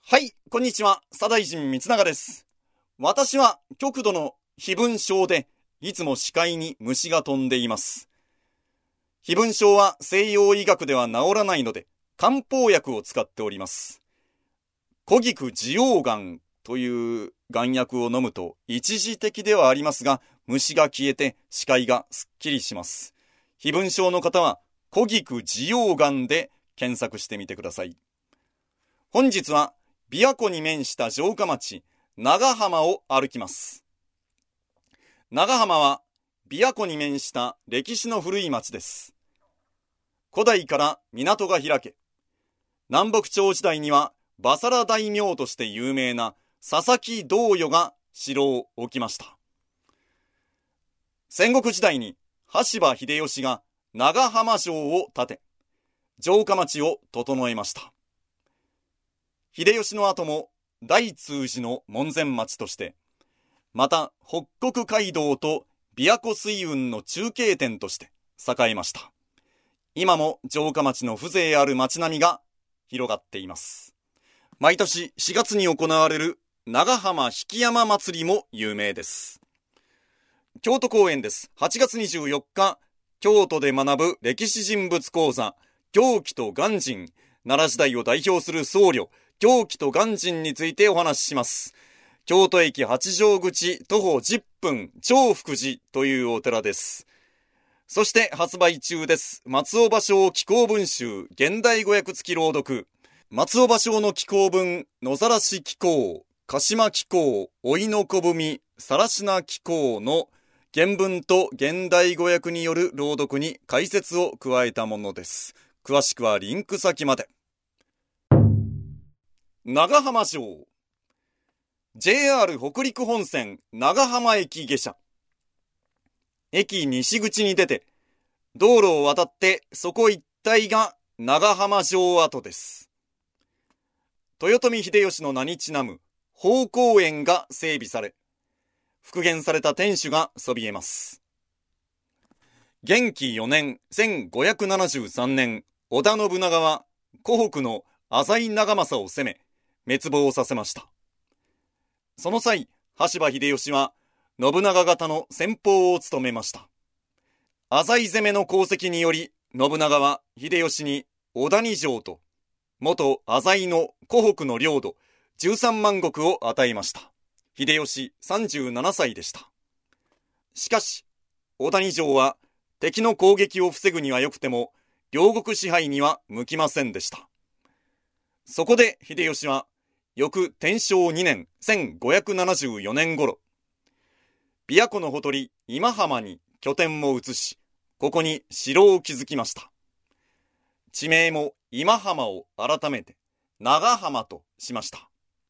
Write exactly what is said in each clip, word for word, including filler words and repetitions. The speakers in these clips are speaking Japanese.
はい、こんにちは。左大臣光永です。私は極度の飛蚊症で、いつも視界に虫が飛んでいます。飛蚊症は西洋医学では治らないので、漢方薬を使っております。古菊地黄丸という丸薬を飲むと一時的ではありますが、虫が消えて視界がすっきりします。飛蚊症の方は古菊地黄丸で検索してみてください。本日は琵琶湖に面した城下町長浜を歩きます。長浜は琵琶湖に面した歴史の古い町です。古代から港が開け、南北朝時代にはバサラ大名として有名な佐々木道与が城を置きました。戦国時代に羽柴秀吉が長浜城を建て、城下町を整えました。秀吉の後も大通寺の門前町として、また北国街道と琵琶湖水運の中継点として栄えました。今も城下町の風情ある町並みが広がっています。毎年しがつに行われる長浜曳山祭りも有名です。京都公演です。はちがつにじゅうよっか、京都で学ぶ歴史人物講座、行基と鑑真、奈良時代を代表する僧侶、行基と鑑真についてお話しします。京都駅八丈口徒歩じゅっぷん、長福寺というお寺です。そして発売中です。松尾芭蕉紀行文集、現代語訳付き朗読。松尾芭蕉の紀行文、野ざらし紀行、鹿島紀行、老いの小文、さらしな紀行の原文と現代語訳による朗読に解説を加えたものです。詳しくはリンク先まで。長浜城 ジェイアール 北陸本線長浜駅下車。駅西口に出て道路を渡ってそこ一帯が長浜城跡です。豊臣秀吉の名にちなむ宝公園が整備され、復元された天守がそびえます。元亀よねんせんごひゃくななじゅうさんねん、織田信長は湖北の浅井長政を攻め滅亡させました。その際、羽柴秀吉は信長方の先鋒を務めました。浅井攻めの功績により、信長は秀吉に小谷城と元浅井の湖北の領土じゅうさんまん石を与えました。秀吉さんじゅうななさいでした。しかし、小谷城は敵の攻撃を防ぐには良くても、領国支配には向きませんでした。そこで秀吉は、翌天正にねんせんごひゃくななじゅうよねん頃、琵琶湖のほとり今浜に拠点を移し、ここに城を築きました。地名も今浜を改めて長浜としました。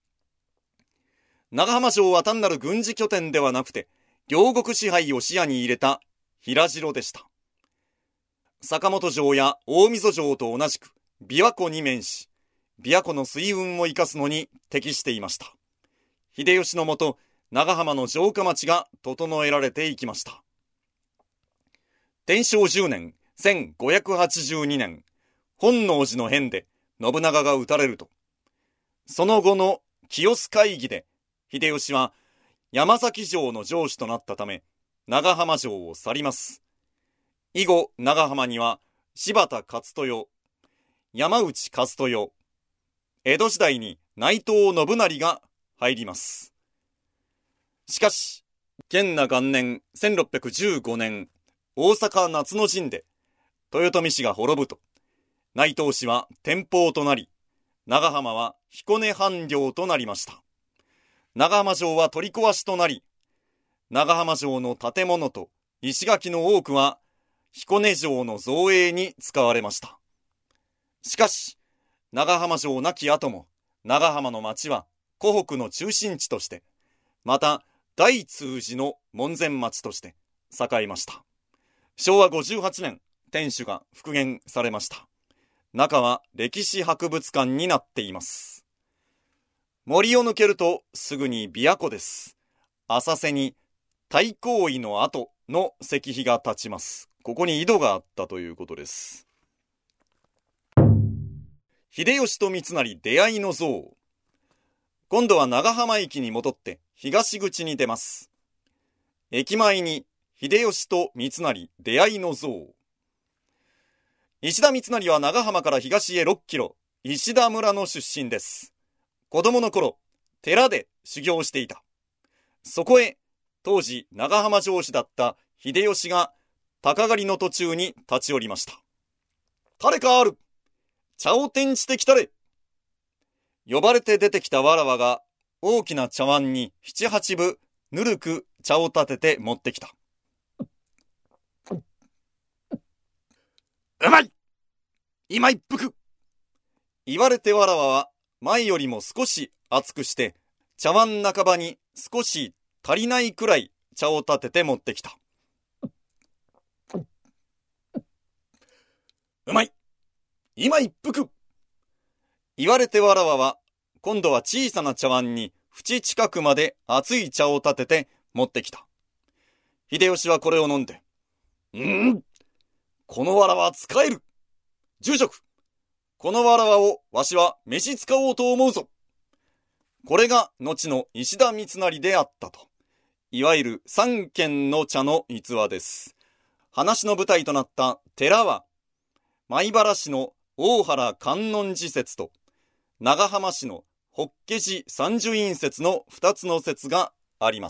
長浜城は単なる軍事拠点ではなくて、領国支配を視野に入れた平城でした。坂本城や大溝城と同じく琵琶湖に面し、琵琶湖の水運を生かすのに適していました。秀吉のもと、長浜の城下町が整えられていきました。天正じゅうねんせんごひゃくはちじゅうにねん、本能寺の変で信長が討たれると、その後の清須会議で秀吉は山崎城の城主となったため、長浜城を去ります。以後長浜には柴田勝豊、山内勝豊、江戸時代に内藤信成が入ります。しかし、元和元年せんろっぴゃくじゅうごねん、大阪夏の陣で豊臣氏が滅ぶと、内藤氏は天保となり、長浜は彦根藩領となりました。長浜城は取り壊しとなり、長浜城の建物と石垣の多くは彦根城の造営に使われました。しかし、長浜城亡き後も、長浜の町は湖北の中心地として、また大通寺の門前町として栄えました。しょうわごじゅうはちねん、天守が復元されました。中は歴史博物館になっています。森を抜けるとすぐに琵琶湖です。浅瀬に太閤井の跡の石碑が立ちます。ここに井戸があったということです。秀吉と三成出会いの像。 今度は長浜駅に戻って東口に出ます。駅前に秀吉と三成出会いの像。石田三成は長浜から東へろっキロ、石田村の出身です。子供の頃、寺で修行していた。そこへ、当時長浜城主だった秀吉が鷹狩りの途中に立ち寄りました。誰かある、茶を転じてきたれ。呼ばれて出てきたわらわが大きな茶碗に七八分ぬるく茶を立てて持ってきた。うまい、今一服。言われてわらわは前よりも少し熱くして茶碗半ばに少し足りないくらい茶を立てて持ってきた。うまい、今一服。言われてわらわは今度は小さな茶碗に縁近くまで熱い茶を立てて持ってきた。秀吉はこれを飲んで、うーん、このわらは使える。住職、このわらわをわしは召し使おうと思うぞ。これが後の石田三成であったと。いわゆる三軒の茶の逸話です。話の舞台となった寺は、米原市の大原観音寺説と、長浜市の法華寺三樹院説の二つの説があります。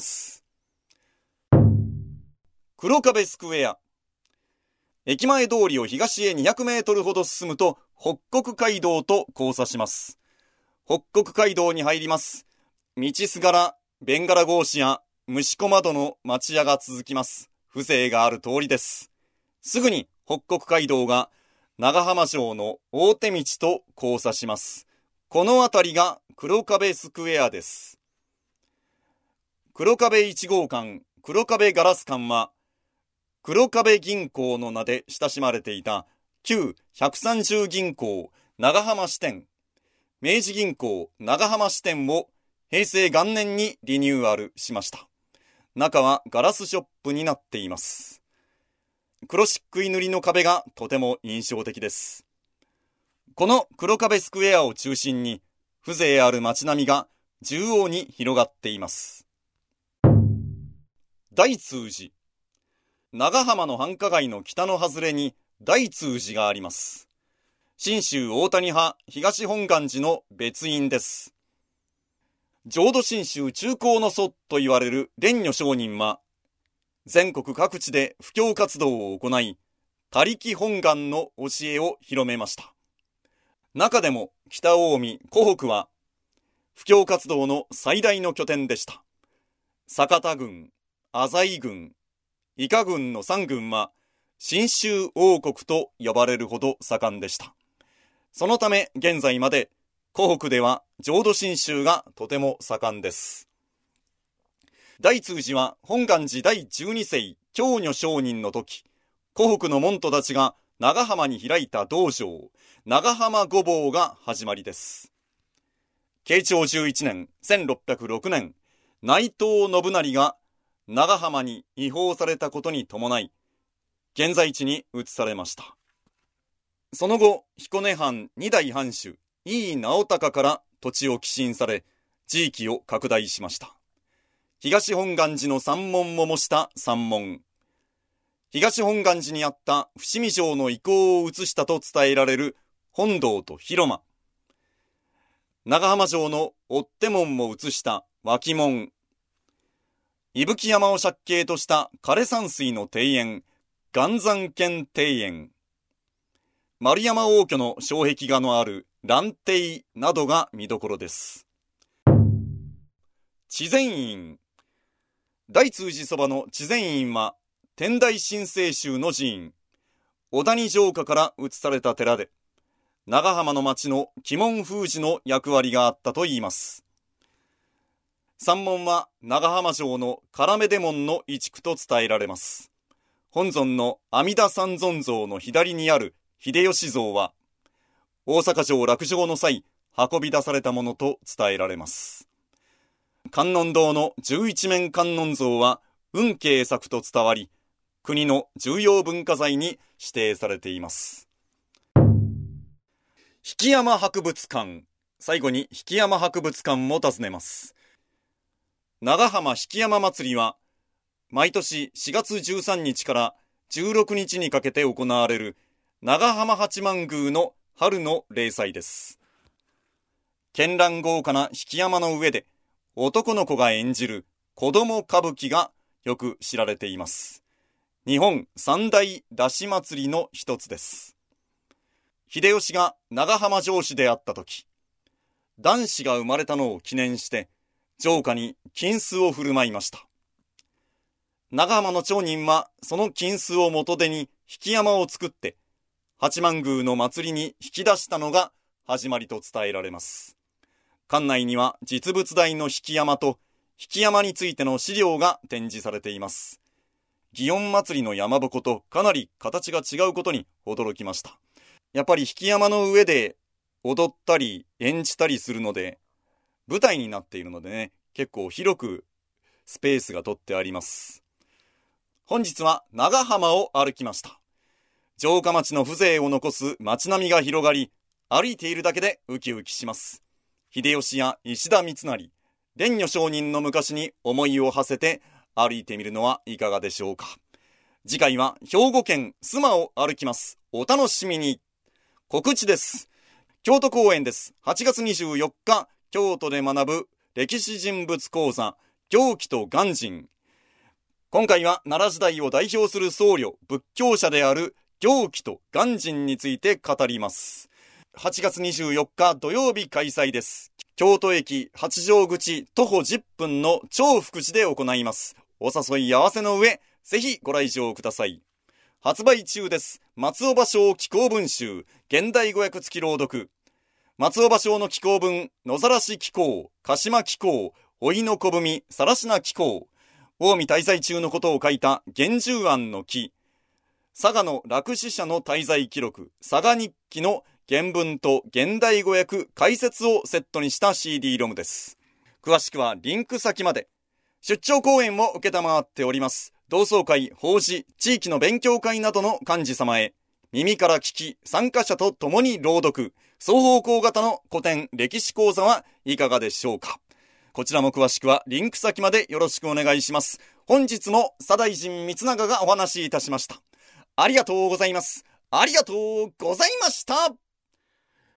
黒壁スクエア。駅前通りを東へにひゃくメートルほど進むと北国街道と交差します。北国街道に入ります。道すがら、ベンガラ格子や虫子窓の町屋が続きます。風情がある通りです。すぐに北国街道が長浜城の大手道と交差します。この辺りが黒壁スクエアです。黒壁いち号館、黒壁ガラス館は、黒壁銀行の名で親しまれていた旧ひゃくさんじゅう銀行長浜支店、明治銀行長浜支店を平成元年にリニューアルしました。中はガラスショップになっています。黒漆喰塗りの壁がとても印象的です。この黒壁スクエアを中心に風情ある街並みが縦横に広がっています。大通寺。長浜の繁華街の北の外れに大通寺があります。信州大谷派東本願寺の別院です。浄土真宗中興の祖と言われる蓮如上人は、全国各地で布教活動を行い、他力本願の教えを広めました。中でも北近江、湖北は、布教活動の最大の拠点でした。酒田郡、浅井郡、伊香郡のさん郡は、真宗王国と呼ばれるほど盛んでした。そのため現在まで湖北では浄土真宗がとても盛んです。大通寺は本願寺第じゅうに世教如上人の時、湖北の門徒たちが長浜に開いた道場、長浜御坊が始まりです。慶長じゅういちねん、せんろっぴゃくろくねん、内藤信成が長浜に移封されたことに伴い、現在地に移されました。その後、彦根藩二代藩主、井伊直孝から土地を寄進され、地域を拡大しました。東本願寺の山門も模した山門。東本願寺にあった伏見城の遺構を移したと伝えられる本堂と広間。長浜城の追手門も移した脇門。伊吹山を借景とした枯山水の庭園、岩山軒庭園。丸山王居の障壁画のある蘭庭などが見どころです。智善院。大通寺そばの智善院は天台真聖宗の寺院、小谷城下から移された寺で、長浜の町の鬼門封じの役割があったといいます。山門は長浜城の唐目出門の移築と伝えられます。本尊の阿弥陀三尊像の左にある秀吉像は、大阪城落城の際、運び出されたものと伝えられます。観音堂の十一面観音像は、運慶作と伝わり、国の重要文化財に指定されています。引山博物館、 最後に引山博物館も訪ねます。長浜引山祭りは、毎年しがつじゅうさんにちからじゅうろくにちにかけて行われる長浜八幡宮の春の例祭です。絢爛豪華な引山の上で男の子が演じる子供歌舞伎がよく知られています。日本三大山車祭りの一つです。秀吉が長浜城主であった時、男子が生まれたのを記念して城下に金子を振る舞いました。長浜の町人はその金子を元手に引山を作って八幡宮の祭りに引き出したのが始まりと伝えられます。館内には実物大の引山と引山についての資料が展示されています。祇園祭の山鉾とかなり形が違うことに驚きました。やっぱり引山の上で踊ったり演じたりするので、舞台になっているのでね、結構広くスペースが取ってあります。本日は長浜を歩きました。城下町の風情を残す街並みが広がり、歩いているだけでウキウキします。秀吉や石田三成、蓮如上人の昔に思いを馳せて歩いてみるのはいかがでしょうか。次回は兵庫県須磨を歩きます。お楽しみに。告知です。京都公演です。はちがつにじゅうよっか、京都で学ぶ歴史人物講座、行基と鑑真。今回は奈良時代を代表する僧侶、仏教者である行基と鑑真について語ります。はちがつにじゅうよっか土曜日開催です。京都駅八丈口徒歩じゅっぷんの長福寺で行います。お誘い合わせの上、ぜひご来場ください。発売中です。松尾芭蕉紀行文集、現代語訳付き朗読。松尾芭蕉の紀行文、野ざらし紀行、鹿島紀行、老いの小文、さらしな紀行。近江滞在中のことを書いた玄十案の記。佐賀の落死者の滞在記録、佐賀日記の原文と現代語訳解説をセットにした シーディー ロムです。詳しくはリンク先まで。出張講演を受けたまわっております。同窓会、法事、地域の勉強会などの幹事様へ、耳から聞き、参加者と共に朗読、双方向型の古典歴史講座はいかがでしょうか。こちらも詳しくはリンク先までよろしくお願いします。本日も左大臣光永がお話しいたしました。ありがとうございます。ありがとうございました。